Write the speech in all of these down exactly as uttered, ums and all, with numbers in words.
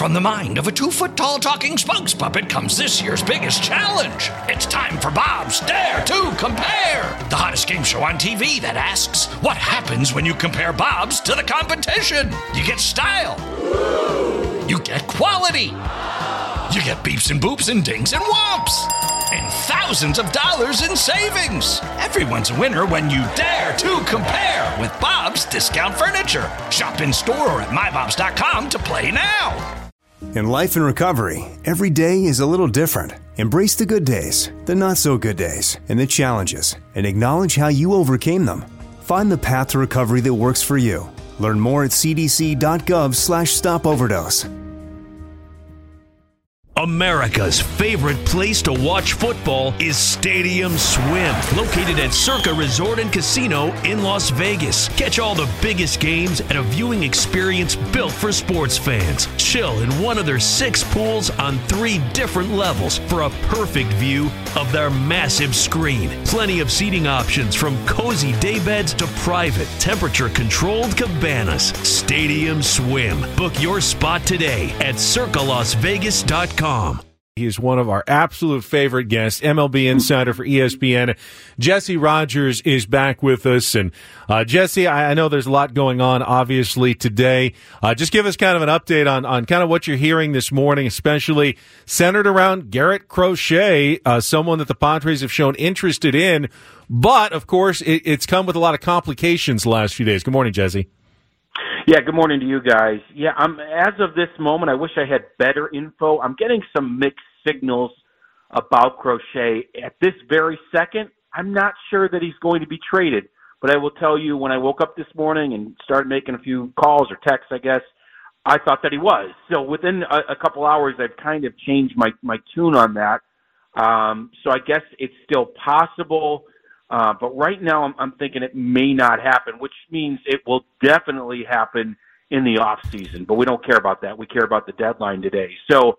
From the mind of a two-foot-tall talking spokes puppet comes this year's biggest challenge. It's time for Bob's Dare to Compare, the hottest game show on T V that asks, what happens when you compare Bobs to the competition? You get style. You get quality. You get beeps and boops and dings and whomps. And thousands of dollars in savings. Everyone's a winner when you dare to compare with Bob's Discount Furniture. Shop in store or at my bobs dot com to play now. In life and recovery, every day is a little different. Embrace the good days, the not so good days, and the challenges, and acknowledge how you overcame them. Find the path to recovery that works for you. Learn more at c d c dot gov slash stop overdose. America's favorite place to watch football is Stadium Swim, located at Circa Resort and Casino in Las Vegas. Catch all the biggest games at a viewing experience built for sports fans. Chill in one of their six pools on three different levels for a perfect view of their massive screen. Plenty of seating options from cozy daybeds to private, temperature-controlled cabanas. Stadium Swim. Book your spot today at circa las vegas dot com. He is one of our absolute favorite guests, M L B insider for E S P N. Jesse Rogers is back with us. And uh, Jesse, I, I know there's a lot going on, obviously, today. Uh, just give us kind of an update on, on kind of what you're hearing this morning, especially centered around Garrett Crochet, uh, someone that the Padres have shown interested in. But, of course, it, it's come with a lot of complications the last few days. Good morning, Jesse. Yeah, good morning to you guys. Yeah, I'm, as of this moment, I wish I had better info. I'm getting some mixed signals about Crochet. At this very second, I'm not sure that he's going to be traded. But I will tell you, when I woke up this morning and started making a few calls or texts, I guess, I thought that he was. So within a, a couple hours, I've kind of changed my, my tune on that. Um, so I guess it's still possible. Uh, but right now I'm, I'm thinking it may not happen, which means it will definitely happen in the off season. But we don't care about that. We care about the deadline today. So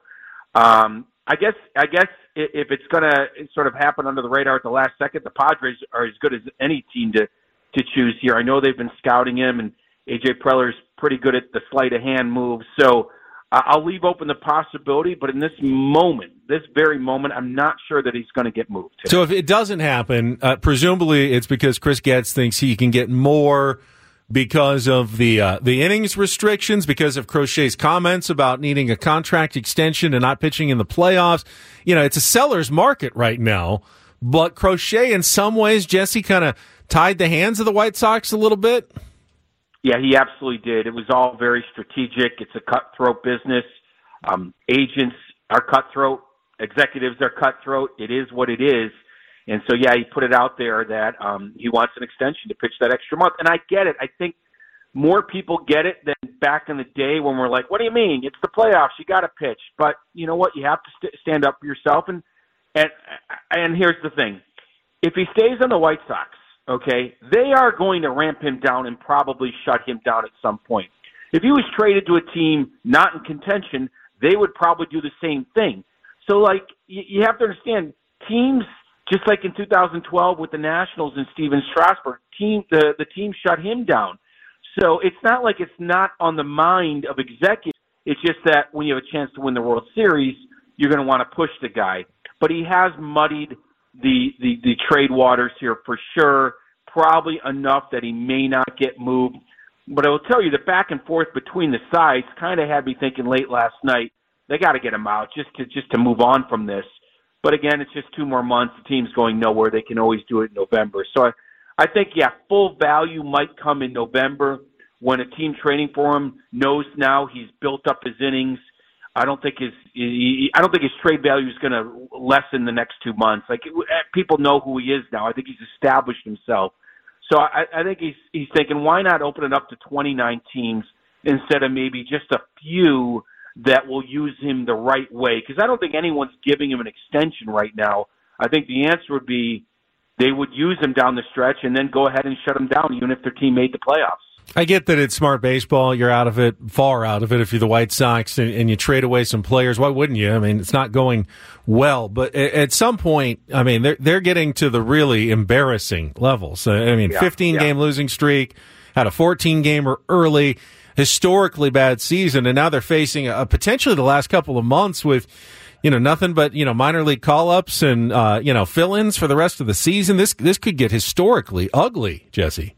um, I guess I guess if it's going to sort of happen under the radar at the last second, the Padres are as good as any team to to choose here. I know they've been scouting him, and A J Preller's pretty good at the sleight of hand moves. So uh, I'll leave open the possibility, but in this moment, this very moment, I'm not sure that he's going to get moved. So if it doesn't happen, uh, presumably it's because Chris Getz thinks he can get more because of the uh, the innings restrictions, because of Crochet's comments about needing a contract extension and not pitching in the playoffs. You know, it's a seller's market right now, but Crochet in some ways, Jesse, kind of tied the hands of the White Sox a little bit. Yeah, he absolutely did. It was all very strategic. It's a cutthroat business. Um, agents are cutthroat. Executives are cutthroat. It is what it is. And so, yeah, he put it out there that um, he wants an extension to pitch that extra month. And I get it. I think more people get it than back in the day when we're like, what do you mean? It's the playoffs. You got to pitch. But you know what? You have to st- stand up for yourself. And, and, and here's the thing. If he stays on the White Sox, okay, they are going to ramp him down and probably shut him down at some point. If he was traded to a team not in contention, they would probably do the same thing. So, like, you, you have to understand, teams, just like in two thousand twelve with the Nationals and Steven Strasburg, team the, the team shut him down. So it's not like it's not on the mind of executives. It's just that when you have a chance to win the World Series, you're going to want to push the guy. But he has muddied the, the, the trade waters here for sure, probably enough that he may not get moved. But I will tell you, the back and forth between the sides kind of had me thinking late last night, they got to get him out just to just to move on from this. But again, it's just two more months. The team's going nowhere. They can always do it in November. So I, I think, yeah, full value might come in November when a team training for him knows now he's built up his innings. I don't think his he, I don't think his trade value is going to lessen the next two months. Like, people know who he is now. I think he's established himself. So I, I think he's he's thinking, why not open it up to twenty-nine teams instead of maybe just a few that will use him the right way? Because I don't think anyone's giving him an extension right now. I think the answer would be they would use him down the stretch and then go ahead and shut him down, even if their team made the playoffs. I get that it's smart baseball. You're out of it, far out of it if you're the White Sox, and, and you trade away some players. Why wouldn't you? I mean, it's not going well. But at, at some point, I mean, they're, they're getting to the really embarrassing levels. I mean, yeah, fifteen-game yeah. losing streak, had a fourteen-gamer early. historically bad season, and now they're facing a, potentially the last couple of months with, you know, nothing but, you know, minor league call-ups and, uh, you know, fill-ins for the rest of the season. This this could get historically ugly, Jesse.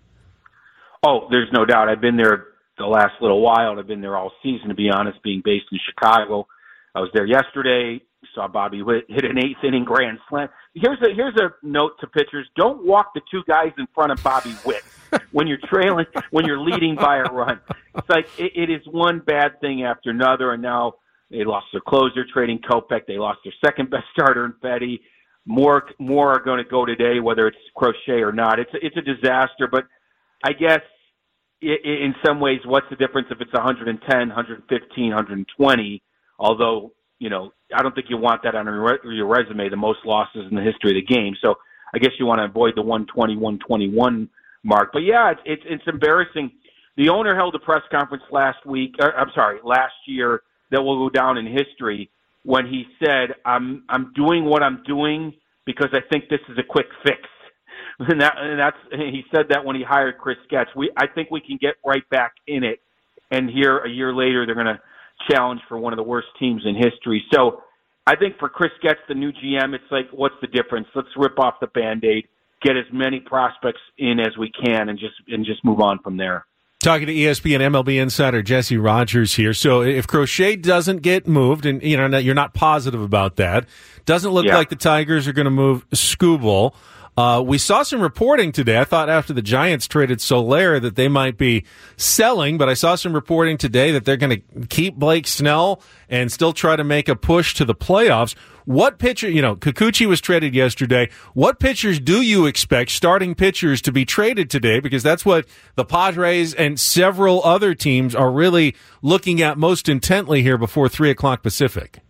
Oh, there's no doubt. I've been there the last little while, and I've been there all season, to be honest, being based in Chicago. I was there yesterday, saw Bobby Witt hit an eighth-inning grand slam. Here's a here's a note to pitchers. Don't walk the two guys in front of Bobby Witt when you're trailing, when you're leading by a run. It's like it, it is one bad thing after another, and now they lost their closer, trading Kopech. They lost their second-best starter in Fetty. More more are going to go today, whether it's Crochet or not. It's, it's a disaster, but I guess it, it, in some ways, what's the difference if it's one hundred ten, one fifteen, one twenty? Although, you know, I don't think you want that on your resume, the most losses in the history of the game. So I guess you want to avoid the one twenty, one twenty-one mark. But, yeah, it's, it's, it's embarrassing. The owner held a press conference last week, or, I'm sorry, last year that will go down in history when he said, I'm I'm doing what I'm doing because I think this is a quick fix. And, that, and that's he said that when he hired Chris Getz. We I think we can get right back in it. And here, a year later, they're going to challenge for one of the worst teams in history. So I think for Chris Getz, the new G M, it's like, what's the difference? Let's rip off the Band-Aid, get as many prospects in as we can, and just and just move on from there. Talking to E S P N M L B insider Jesse Rogers here. So if Crochet doesn't get moved, and you know you're not positive about that, doesn't look yeah. like the Tigers are going to move Skubal. Uh, we saw some reporting today. I thought after the Giants traded Soler that they might be selling, but I saw some reporting today that they're going to keep Blake Snell and still try to make a push to the playoffs. What pitcher, you know, Kikuchi was traded yesterday. What pitchers do you expect, starting pitchers, to be traded today? Because that's what the Padres and several other teams are really looking at most intently here before three o'clock Pacific.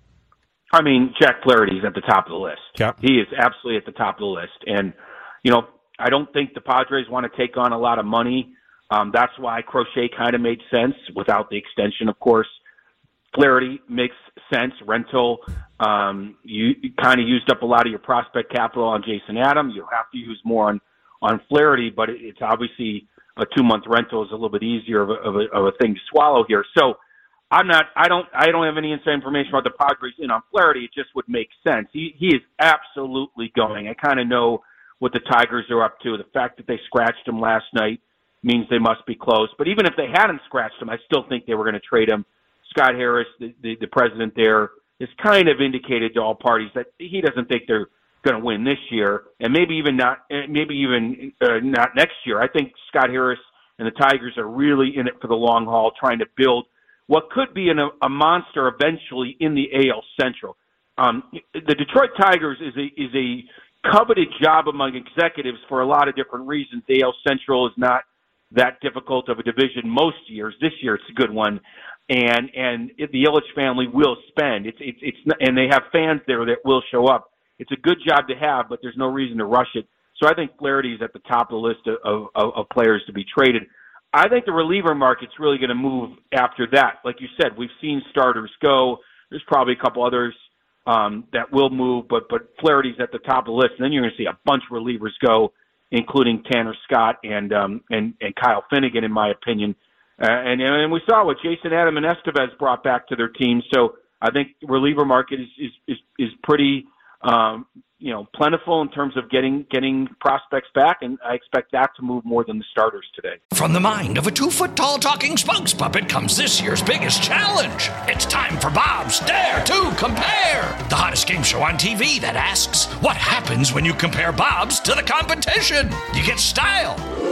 I mean, Jack Flaherty's at the top of the list. Yep. He is absolutely at the top of the list. And, you know, I don't think the Padres want to take on a lot of money. Um, that's why Crochet kind of made sense without the extension, of course. Flaherty makes sense. Rental, um, you, you kind of used up a lot of your prospect capital on Jason Adam. You have to use more on, on Flaherty, but it, it's obviously a two-month rental is a little bit easier of a, of a, of a thing to swallow here. So, I'm not. I don't. I don't have any inside information about the Padres in on Flaherty. It just would make sense. He he is absolutely going. I kind of know what the Tigers are up to. The fact that they scratched him last night means they must be close. But even if they hadn't scratched him, I still think they were going to trade him. Scott Harris, the, the the president there, has kind of indicated to all parties that he doesn't think they're going to win this year, and maybe even not. Maybe even uh, not next year. I think Scott Harris and the Tigers are really in it for the long haul, trying to build what could be an, a monster eventually in the A L Central. Um, the Detroit Tigers is a is a coveted job among executives for a lot of different reasons. The A L Central is not that difficult of a division most years. This year it's a good one, and and it, the Ilitch family will spend. It's it's it's not, and they have fans there that will show up. It's a good job to have, but there's no reason to rush it. So I think Flaherty is at the top of the list of, of, of players to be traded. I think the reliever market's really going to move after that. Like you said, we've seen starters go. There's probably a couple others um, that will move, but but Flaherty's at the top of the list. And then you're going to see a bunch of relievers go, including Tanner Scott and um, and, and Kyle Finnegan, in my opinion. Uh, and and we saw what Jason Adam and Estevez brought back to their team. So I think the reliever market is is is, is pretty um, you know plentiful in terms of getting getting prospects back, and I expect that to move more than the starters today. From the mind of a two-foot-tall talking spokes puppet comes this year's biggest challenge. It's time for Bob's Dare to Compare, the hottest game show on T V that asks, what happens when you compare Bob's to the competition? You get style.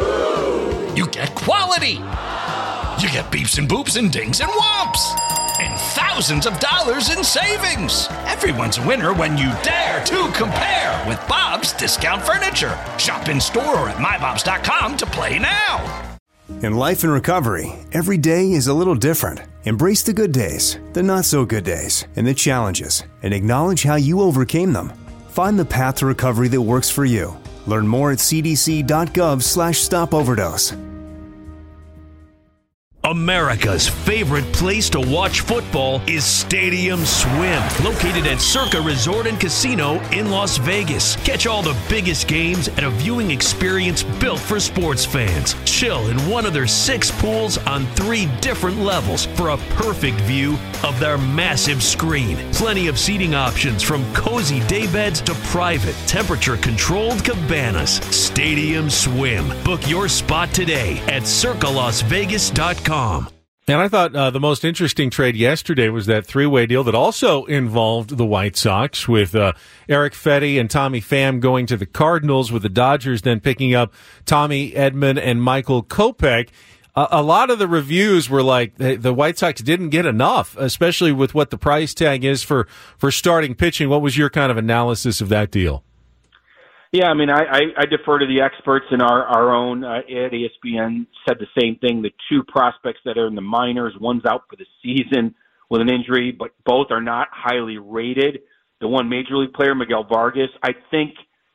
You get quality. You get beeps and boops and dings and whomps. And thousands of dollars in savings. Everyone's a winner when you dare to compare with Bob's Discount Furniture. Shop in store or at my bobs dot com to play now. In life and recovery, every day is a little different. Embrace the good days, the not so good days, and the challenges, and acknowledge how you overcame them. Find the path to recovery that works for you. Learn more at c d c dot gov slash stop overdose. America's favorite place to watch football is Stadium Swim, located at Circa Resort and Casino in Las Vegas. Catch all the biggest games at a viewing experience built for sports fans. Chill in one of their six pools on three different levels for a perfect view of their massive screen. Plenty of seating options from cozy daybeds to private, temperature-controlled cabanas. Stadium Swim. Book your spot today at circa las vegas dot com. And I thought uh, the most interesting trade yesterday was that three-way deal that also involved the White Sox, with uh, Eric Fedde and Tommy Pham going to the Cardinals, with the Dodgers then picking up Tommy Edman and Michael Kopech. Uh, a lot of the reviews were like the, the White Sox didn't get enough, especially with what the price tag is for, for starting pitching. What was your kind of analysis of that deal? Yeah, I mean, I, I, I defer to the experts, and our, our own uh, at E S P N said the same thing. The two prospects that are in the minors, one's out for the season with an injury, but both are not highly rated. The one major league player, Miguel Vargas, I think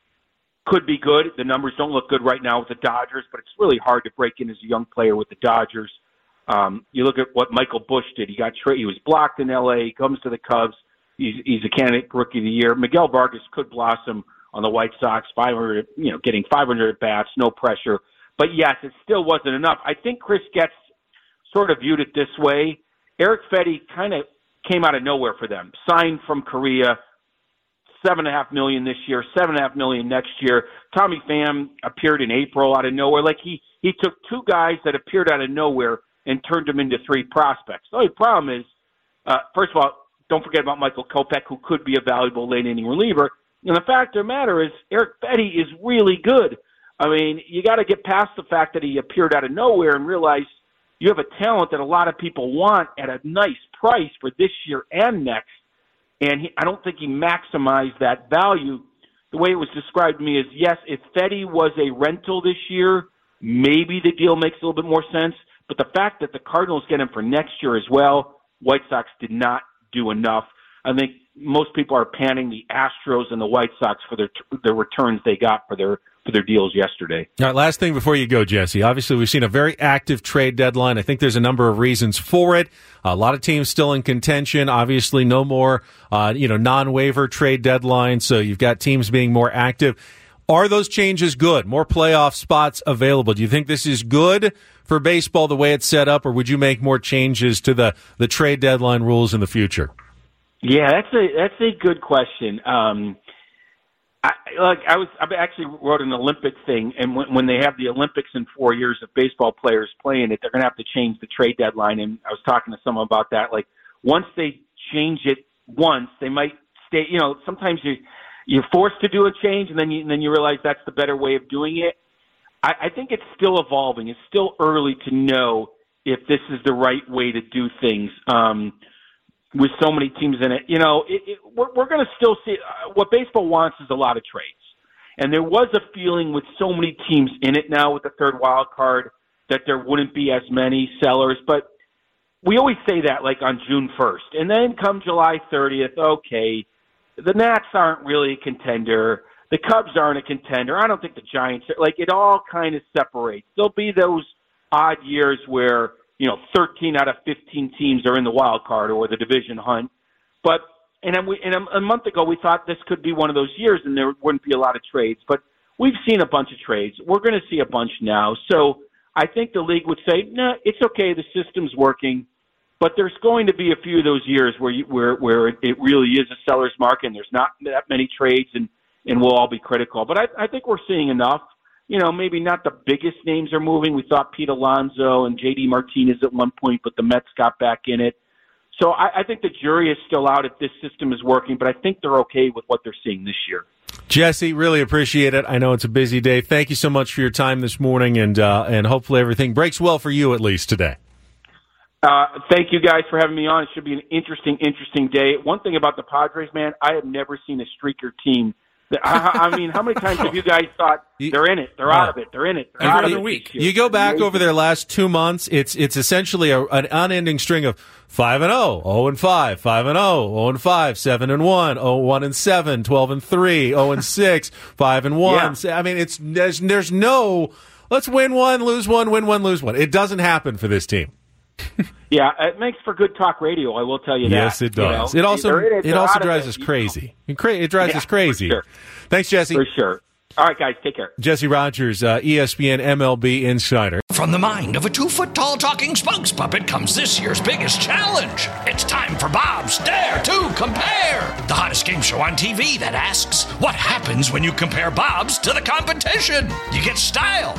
could be good. The numbers don't look good right now with the Dodgers, but it's really hard to break in as a young player with the Dodgers. Um, you look at what Michael Busch did. He got tra- he was blocked in L A, he comes to the Cubs. He's, he's a candidate for Rookie of the Year. Miguel Vargas could blossom on the White Sox, five hundred, you know, getting five hundred at bats, no pressure. But yes, it still wasn't enough. I think Chris Getz sort of viewed it this way. Eric Fedde kind of came out of nowhere for them. Signed from Korea, seven and a half million this year, seven and a half million next year. Tommy Pham appeared in April out of nowhere. Like he, he took two guys that appeared out of nowhere and turned them into three prospects. The only problem is, uh, first of all, don't forget about Michael Kopech, who could be a valuable late inning reliever. And the fact of the matter is, Eric Fedde is really good. I mean, you got to get past the fact that he appeared out of nowhere and realize you have a talent that a lot of people want at a nice price for this year and next. And he, I don't think he maximized that value. The way it was described to me is, yes, if Fedde was a rental this year, maybe the deal makes a little bit more sense. But the fact that the Cardinals get him for next year as well, White Sox did not do enough. I think most people are panning the Astros and the White Sox for their the returns they got for their for their deals yesterday. All right, last thing before you go, Jesse. Obviously, we've seen a very active trade deadline. I think there's a number of reasons for it. A lot of teams still in contention. Obviously, no more uh, you know non-waiver trade deadlines, so you've got teams being more active. Are those changes good? More playoff spots available. Do you think this is good for baseball the way it's set up, or would you make more changes to the, the trade deadline rules in the future? Yeah, that's a that's a good question. Um, I like I was I actually wrote an Olympic thing, and when, when they have the Olympics in four years of baseball players playing it, they're going to have to change the trade deadline. And I was talking to someone about that. Like once they change it once, they might stay. You know, sometimes you you're forced to do a change, and then you and then you realize that's the better way of doing it. I, I think it's still evolving. It's still early to know if this is the right way to do things. Um, with so many teams in it, you know, it, it, we're, we're going to still see uh, what baseball wants is a lot of trades. And there was a feeling with so many teams in it now with the third wild card that there wouldn't be as many sellers. But we always say that like on June first. And then come July thirtieth, okay, the Nats aren't really a contender. The Cubs aren't a contender. I don't think the Giants are. Like it all kind of separates. There'll be those odd years where, you know, thirteen out of fifteen teams are in the wild card or the division hunt. But and, then we, and a month ago we thought this could be one of those years and there wouldn't be a lot of trades. But we've seen a bunch of trades. We're going to see a bunch now. So I think the league would say, no, nah, it's okay. The system's working. But there's going to be a few of those years where you, where where it really is a seller's market and there's not that many trades and, and we'll all be critical. But I, I think we're seeing enough. You know, maybe not the biggest names are moving. We thought Pete Alonso and J D Martinez at one point, but the Mets got back in it. So I, I think the jury is still out if this system is working, but I think they're okay with what they're seeing this year. Jesse, really appreciate it. I know it's a busy day. Thank you so much for your time this morning, and uh, and hopefully everything breaks well for you at least today. Uh, thank you guys for having me on. It should be an interesting, interesting day. One thing about the Padres, man, I have never seen a streaker team. I, I mean, how many times have you guys thought they're in it, they're out of it, they're in it, they're out of it? Week. You go back over their last two months, it's it's essentially a, an unending string of five and zero, zero and five, five and zero, zero and five, seven and one, zero one and seven, twelve and three, zero and six, five and one. Yeah. I mean, it's there's there's no let's win one, lose one, win one, lose one. It doesn't happen for this team. Yeah, it makes for good talk radio. I will tell you that. Yes, it does. You know? It also It, is, it also of drives it, us crazy. It, cra- it drives yeah, us crazy. For sure. Thanks, Jesse. For sure. All right, guys, take care. Jesse Rogers, uh, E S P N M L B insider. From the mind of a two-foot-tall talking spokes puppet comes this year's biggest challenge. It's time for Bob's Dare to Compare, the hottest game show on T V that asks, what happens when you compare Bob's to the competition? You get style.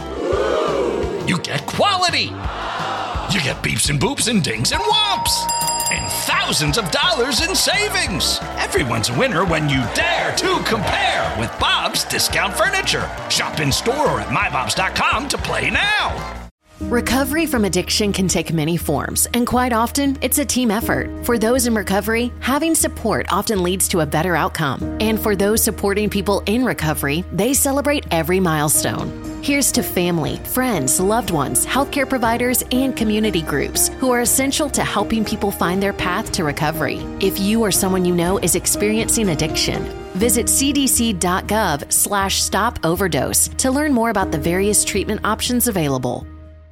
You get quality. You get beeps and boops and dings and whomps. And thousands of dollars in savings. Everyone's a winner when you dare to compare with Bob's Discount Furniture. Shop in store or at my bobs dot com to play now. Recovery from addiction can take many forms, and quite often, it's a team effort. For those in recovery, having support often leads to a better outcome. And for those supporting people in recovery, they celebrate every milestone. Here's to family, friends, loved ones, healthcare providers, and community groups who are essential to helping people find their path to recovery. If you or someone you know is experiencing addiction, visit cdc.gov slash stop overdose to learn more about the various treatment options available.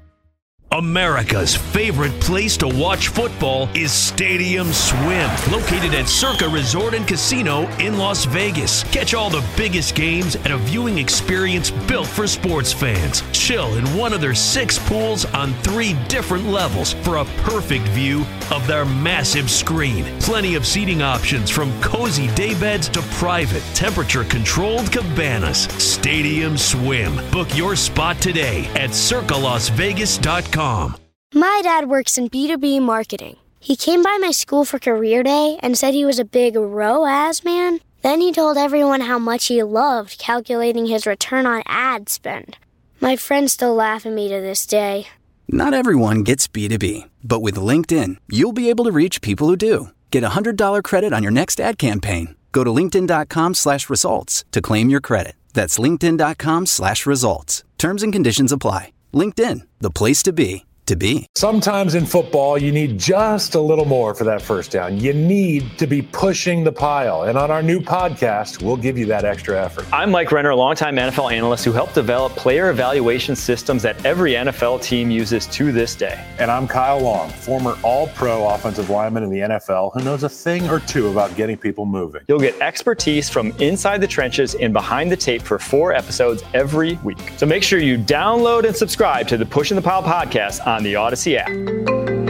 America's favorite place to watch football is Stadium Swim, located at Circa Resort and Casino in Las Vegas. Catch all the biggest games at a viewing experience built for sports fans. Chill in one of their six pools on three different levels for a perfect view of their massive screen. Plenty of seating options from cozy daybeds to private, temperature-controlled cabanas. Stadium Swim. Book your spot today at circa las vegas dot com. My dad works in B two B marketing. He came by my school for career day and said he was a big R O A S man. Then he told everyone how much he loved calculating his return on ad spend. My friends still laugh at me to this day. Not everyone gets B two B, but with LinkedIn, you'll be able to reach people who do. Get a one hundred dollars credit on your next ad campaign. Go to linkedin.com slash results to claim your credit. That's linkedin.com slash results. Terms and conditions apply. LinkedIn, the place to be, to be. Sometimes in football, you need just a little more for that first down. You need to be pushing the pile. And on our new podcast, we'll give you that extra effort. I'm Mike Renner, a longtime N F L analyst who helped develop player evaluation systems that every N F L team uses to this day. And I'm Kyle Long, former all-pro offensive lineman in the N F L who knows a thing or two about getting people moving. You'll get expertise from inside the trenches and behind the tape for four episodes every week. So make sure you download and subscribe to the Pushing the Pile podcast on the Odyssey app.